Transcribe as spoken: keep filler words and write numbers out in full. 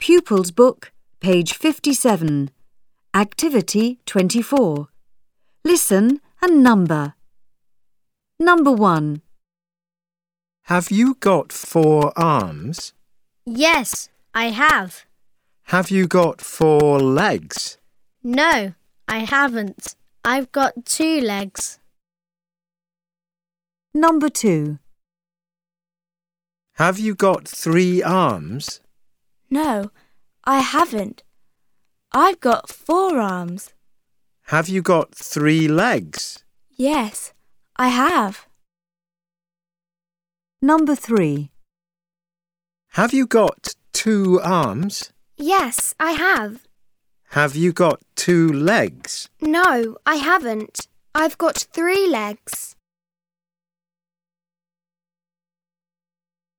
Pupils Book, page fifty-seven. Activity twenty-four. Listen and number. Number one. Have you got four arms? Yes, I have. Have you got four legs? No, I haven't. I've got two legs. Number two. Have you got three arms? No, I haven't. I've got four arms. Have you got three legs? Yes, I have. Number three. Have you got two arms? Yes, I have. Have you got two legs? No, I haven't. I've got three legs.